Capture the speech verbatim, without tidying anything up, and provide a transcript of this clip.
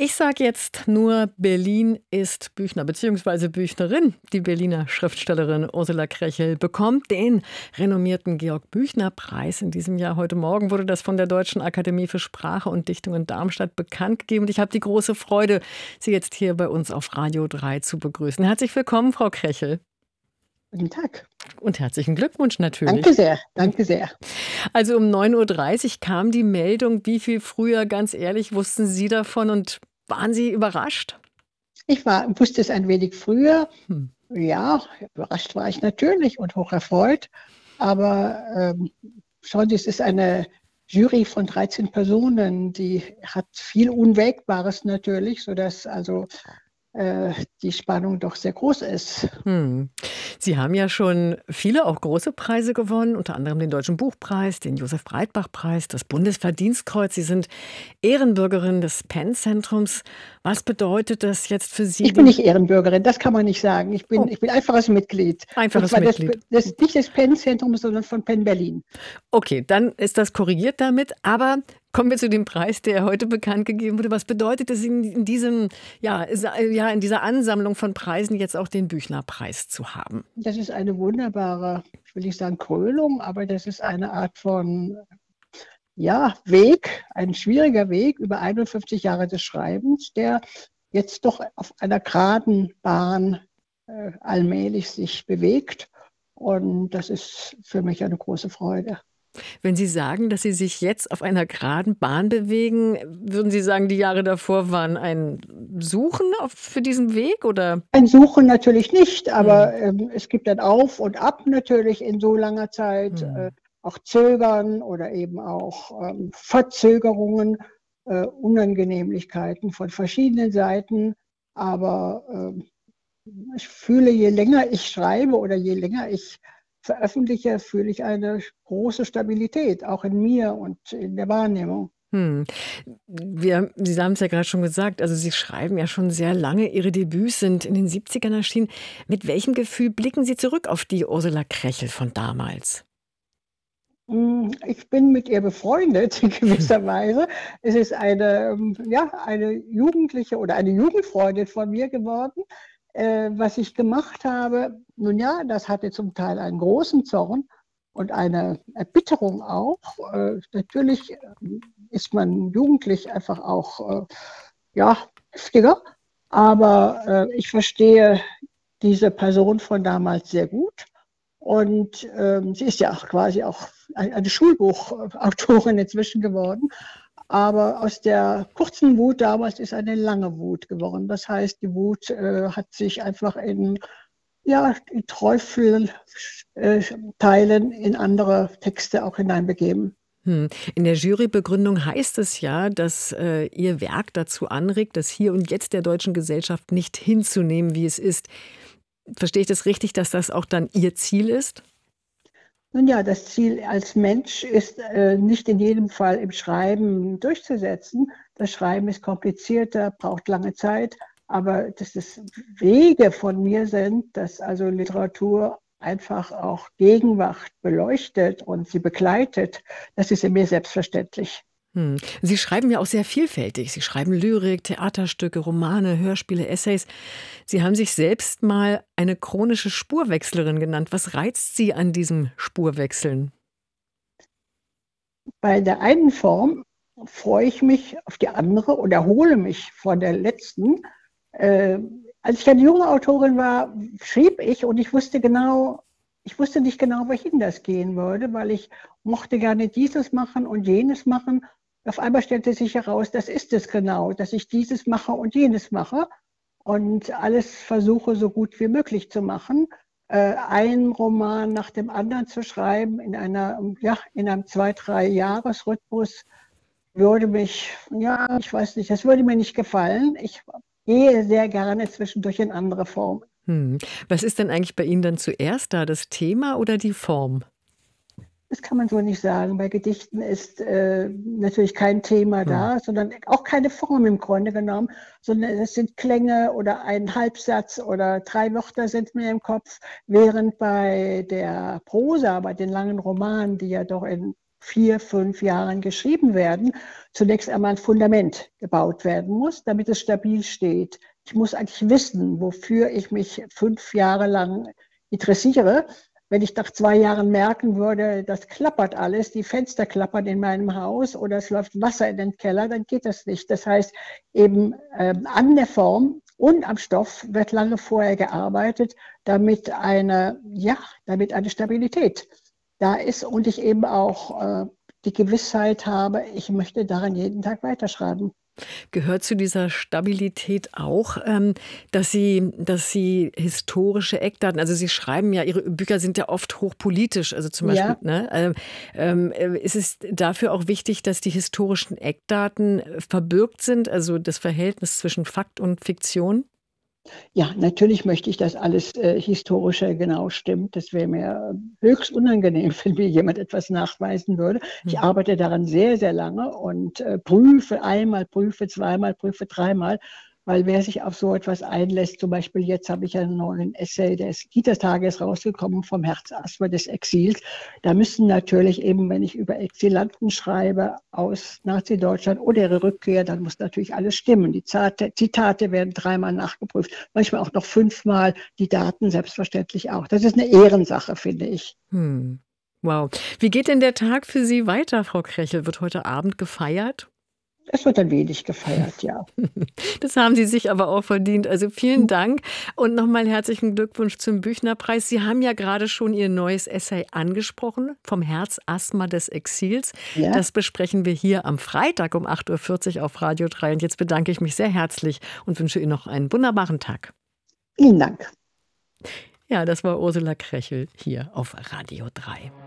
Ich sage jetzt nur, Berlin ist Büchner bzw. Büchnerin. Die Berliner Schriftstellerin Ursula Krechel bekommt den renommierten Georg-Büchner-Preis in diesem Jahr. Heute Morgen wurde das von der Deutschen Akademie für Sprache und Dichtung in Darmstadt bekannt gegeben. Und ich habe die große Freude, Sie jetzt hier bei uns auf Radio drei zu begrüßen. Herzlich willkommen, Frau Krechel. Guten Tag. Und herzlichen Glückwunsch natürlich. Danke sehr, danke sehr. Also um neun Uhr dreißig kam die Meldung. Wie viel früher, ganz ehrlich, wussten Sie davon und waren Sie überrascht? Ich war, wusste es ein wenig früher. Hm. Ja, überrascht war ich natürlich und hocherfreut. Aber ähm, schon, es ist eine Jury von dreizehn Personen, die hat viel Unwägbares natürlich, sodass also äh, die Spannung doch sehr groß ist. Hm. Sie haben ja schon viele, auch große Preise gewonnen, unter anderem den Deutschen Buchpreis, den Josef-Breitbach-Preis, das Bundesverdienstkreuz. Sie sind Ehrenbürgerin des Penn-Zentrums. Was bedeutet das jetzt für Sie? Ich bin nicht Ehrenbürgerin, das kann man nicht sagen. Ich bin, Oh. ich bin einfaches Mitglied. Einfaches Und zwar Mitglied. Das, das, nicht des Penn-Zentrums, sondern von Penn Berlin. Okay, dann ist das korrigiert damit. Aber kommen wir zu dem Preis, der heute bekannt gegeben wurde. Was bedeutet es in, in, diesem, ja, ja, in dieser Ansammlung von Preisen jetzt auch den Büchner-Preis zu haben? Das ist eine wunderbare, ich will nicht sagen Krönung, aber das ist eine Art von ja, Weg, ein schwieriger Weg über einundfünfzig Jahre des Schreibens, der jetzt doch auf einer geraden Bahn äh, allmählich sich bewegt. Und das ist für mich eine große Freude. Wenn Sie sagen, dass Sie sich jetzt auf einer geraden Bahn bewegen, würden Sie sagen, die Jahre davor waren ein Suchen auf, für diesen Weg, oder? Ein Suchen natürlich nicht, aber hm. ähm, es gibt ein Auf und Ab natürlich in so langer Zeit, hm. äh, auch Zögern oder eben auch ähm, Verzögerungen, äh, Unangenehmlichkeiten von verschiedenen Seiten. Aber äh, ich fühle, je länger ich schreibe oder je länger ich veröffentliche, fühle ich eine große Stabilität, auch in mir und in der Wahrnehmung. Hm. Wir, Sie haben es ja gerade schon gesagt, also Sie schreiben ja schon sehr lange. Ihre Debüts sind in den siebzigern erschienen. Mit welchem Gefühl blicken Sie zurück auf die Ursula Krechel von damals? Ich bin mit ihr befreundet in gewisser Weise. Es ist eine, ja, eine Jugendliche oder eine Jugendfreundin von mir geworden. Äh, was ich gemacht habe, nun ja, das hatte zum Teil einen großen Zorn und eine Erbitterung auch. Äh, natürlich ist man jugendlich einfach auch äh, ja, heftiger, aber äh, ich verstehe diese Person von damals sehr gut. Und ähm, sie ist ja auch quasi auch eine Schulbuchautorin inzwischen geworden. Aber aus der kurzen Wut damals ist eine lange Wut geworden. Das heißt, die Wut äh, hat sich einfach in, ja, in Träufelteilen äh, in andere Texte auch hineinbegeben. Hm. In der Jurybegründung heißt es ja, dass äh, Ihr Werk dazu anregt, das Hier und Jetzt der deutschen Gesellschaft nicht hinzunehmen, wie es ist. Verstehe ich das richtig, dass das auch dann Ihr Ziel ist? Nun ja, das Ziel als Mensch ist äh, nicht in jedem Fall im Schreiben durchzusetzen. Das Schreiben ist komplizierter, braucht lange Zeit, aber dass es Wege von mir sind, dass also Literatur einfach auch Gegenwart beleuchtet und sie begleitet, das ist in mir selbstverständlich. Hm. Sie schreiben ja auch sehr vielfältig. Sie schreiben Lyrik, Theaterstücke, Romane, Hörspiele, Essays. Sie haben sich selbst mal eine chronische Spurwechslerin genannt. Was reizt Sie an diesem Spurwechseln? Bei der einen Form freue ich mich auf die andere und erhole mich von der letzten. Äh, als ich eine junge Autorin war, schrieb ich und ich wusste genau, ich wusste nicht genau, wohin das gehen würde, weil ich mochte gerne dieses machen und jenes machen. Auf einmal stellte sich heraus, das ist es genau, dass ich dieses mache und jenes mache und alles versuche, so gut wie möglich zu machen. Äh, einen Roman nach dem anderen zu schreiben in einer, ja, in einem zwei, drei Jahresrhythmus würde mich, ja, ich weiß nicht, das würde mir nicht gefallen. Ich gehe sehr gerne zwischendurch in andere Formen. Hm. Was ist denn eigentlich bei Ihnen dann zuerst da, das Thema oder die Form? Das kann man so nicht sagen. Bei Gedichten ist äh, natürlich kein Thema da, hm. sondern auch keine Form im Grunde genommen, sondern es sind Klänge oder ein Halbsatz oder drei Wörter sind mir im Kopf, während bei der Prosa, bei den langen Romanen, die ja doch in vier, fünf Jahren geschrieben werden, zunächst einmal ein Fundament gebaut werden muss, damit es stabil steht. Ich muss eigentlich wissen, wofür ich mich fünf Jahre lang interessiere. Wenn ich nach zwei Jahren merken würde, das klappert alles, die Fenster klappern in meinem Haus oder es läuft Wasser in den Keller, dann geht das nicht. Das heißt, eben ähm, an der Form und am Stoff wird lange vorher gearbeitet, damit eine, ja, damit eine Stabilität da ist und ich eben auch äh, die Gewissheit habe, ich möchte daran jeden Tag weiterschreiben. Gehört zu dieser Stabilität auch, ähm, dass Sie, dass Sie historische Eckdaten, also Sie schreiben ja, Ihre Bücher sind ja oft hochpolitisch, also zum Beispiel, Ja. ne, ähm, ähm, äh, ist es dafür auch wichtig, dass die historischen Eckdaten äh, verbürgt sind, also das Verhältnis zwischen Fakt und Fiktion? Ja, natürlich möchte ich, dass alles äh, Historische genau stimmt. Das wäre mir höchst unangenehm, wenn mir jemand etwas nachweisen würde. Ich Hm. arbeite daran sehr, sehr lange und äh, prüfe einmal, prüfe zweimal, prüfe dreimal, weil wer sich auf so etwas einlässt, zum Beispiel jetzt habe ich einen neuen Essay des Kita-Tages rausgekommen vom Herzasthma des Exils. Da müssen natürlich eben, wenn ich über Exilanten schreibe aus Nazi-Deutschland oder ihre Rückkehr, dann muss natürlich alles stimmen. Die Zate, Zitate werden dreimal nachgeprüft, manchmal auch noch fünfmal, die Daten selbstverständlich auch. Das ist eine Ehrensache, finde ich. Hm. Wow. Wie geht denn der Tag für Sie weiter, Frau Krechel? Wird heute Abend gefeiert? Es wird ein wenig gefeiert, ja. Das haben Sie sich aber auch verdient. Also vielen Dank und nochmal herzlichen Glückwunsch zum Büchnerpreis. Sie haben ja gerade schon Ihr neues Essay angesprochen, vom Herzasthma des Exils. Ja, Das besprechen wir hier am Freitag um acht Uhr vierzig auf Radio drei. Und jetzt bedanke ich mich sehr herzlich und wünsche Ihnen noch einen wunderbaren Tag. vielen Dank. Ja, das war Ursula Krechel hier auf Radio drei.